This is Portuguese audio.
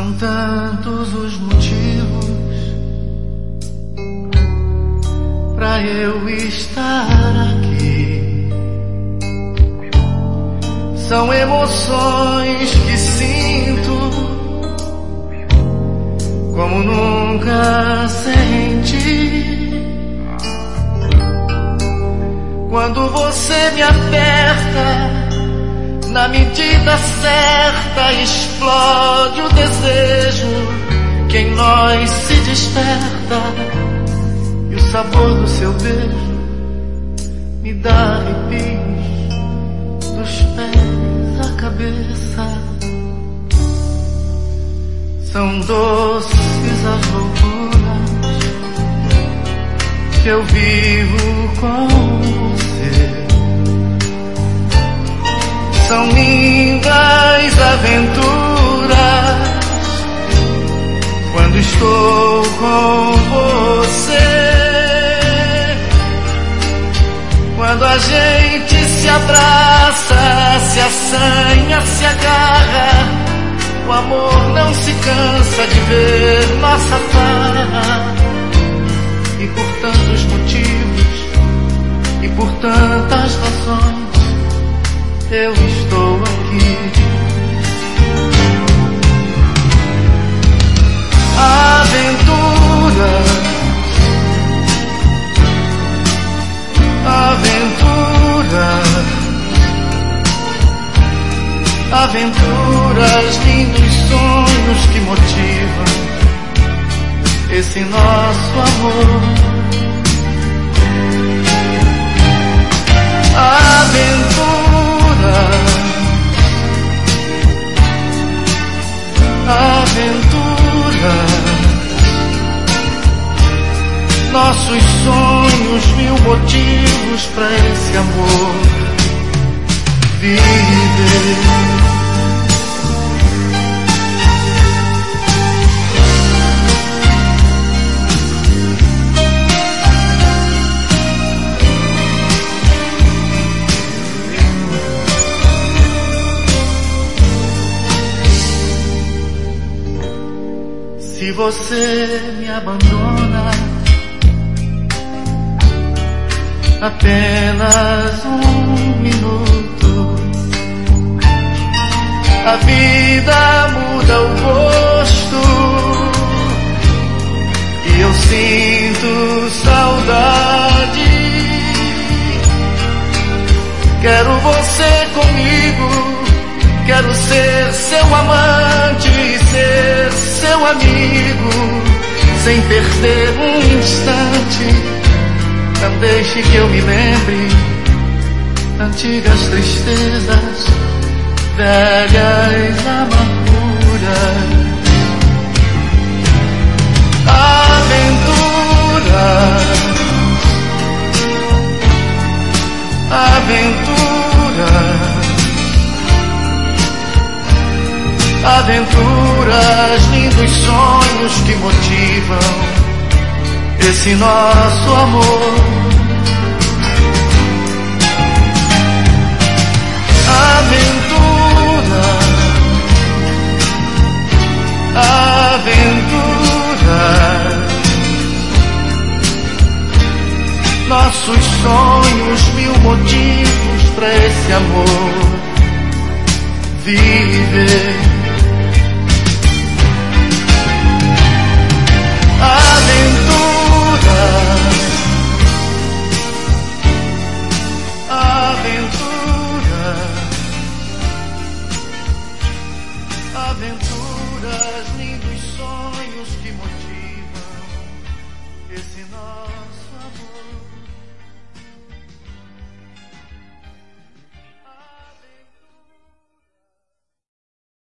São tantos os motivos pra eu estar aqui. São emoções que sinto como nunca senti. Quando você me aperta na medida certa, explode o desejo que em nós se desperta, e o sabor do seu beijo me dá arrepios dos pés à cabeça. São doces as loucuras que eu vivo com você. São lindas aventuras quando estou com você. Quando a gente se abraça, se assanha, se agarra, o amor não se cansa de ver nossa farra. E por tantos motivos e por tantas razões eu estou aqui. Aventuras, aventuras, aventuras, lindos sonhos que motivam esse nosso amor. Aventura, nossos sonhos, mil motivos pra esse amor viver. Se você me abandona, apenas um minuto, a vida muda o rosto e eu sinto saudade. Quero você comigo, quero ser seu amante e ser seu amigo, sem perder um instante. Não deixe que eu me lembre antigas tristezas, velhas amarguras. Aventura, aventura, aventuras, lindos sonhos que motivam esse nosso amor. Aventura, aventura, nossos sonhos, mil motivos pra esse amor viver. Aventuras, lindos sonhos que motivam esse nosso amor.